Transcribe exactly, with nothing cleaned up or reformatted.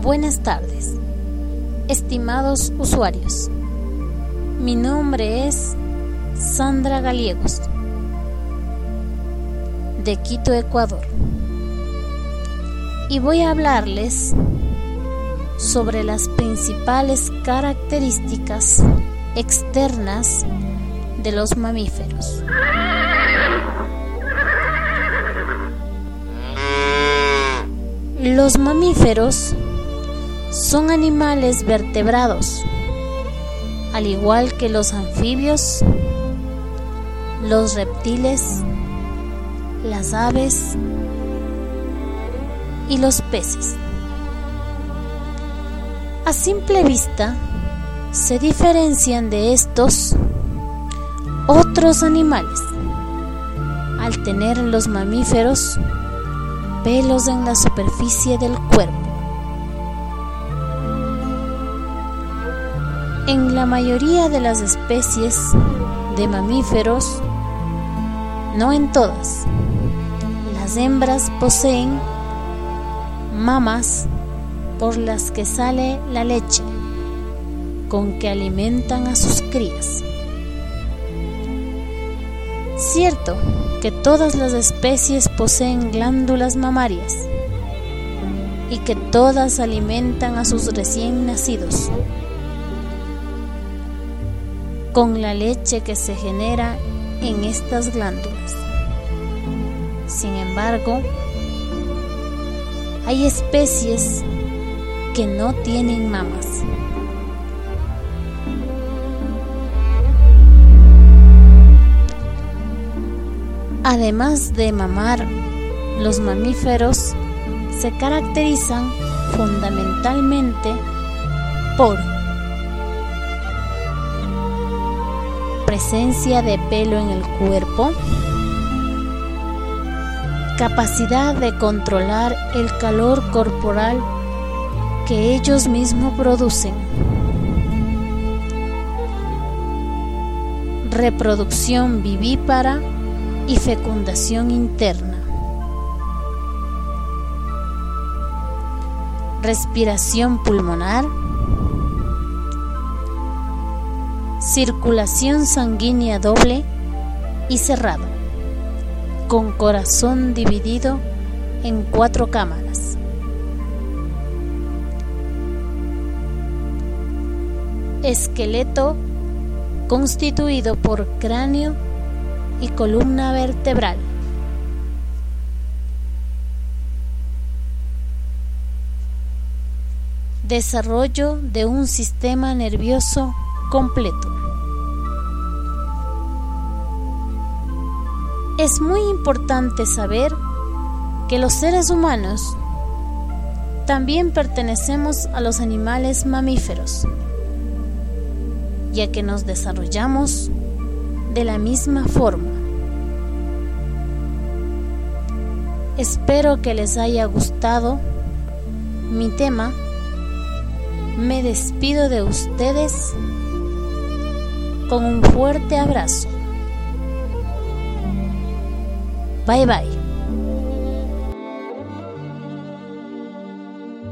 Buenas tardes, estimados usuarios. Mi nombre es Sandra Gallegos, de Quito, Ecuador, y voy a hablarles sobre las principales características externas de los mamíferos. Los mamíferos son animales vertebrados, al igual que los anfibios, los reptiles, las aves y los peces. A simple vista, se diferencian de estos otros animales, al tener los mamíferos pelos en la superficie del cuerpo. En la mayoría de las especies de mamíferos, no en todas, las hembras poseen mamas por las que sale la leche con que alimentan a sus crías. Cierto que todas las especies poseen glándulas mamarias y que todas alimentan a sus recién nacidos con la leche que se genera en estas glándulas. Sin embargo, hay especies que no tienen mamas. Además de mamar, los mamíferos se caracterizan fundamentalmente por presencia de pelo en el cuerpo, capacidad de controlar el calor corporal que ellos mismos producen, reproducción vivípara y fecundación interna, respiración pulmonar, circulación sanguínea doble y cerrada, con corazón dividido en cuatro cámaras. Esqueleto constituido por cráneo y columna vertebral. Desarrollo de un sistema nervioso completo. Es muy importante saber que los seres humanos también pertenecemos a los animales mamíferos, ya que nos desarrollamos de la misma forma. Espero que les haya gustado mi tema. Me despido de ustedes con un fuerte abrazo. Bye bye.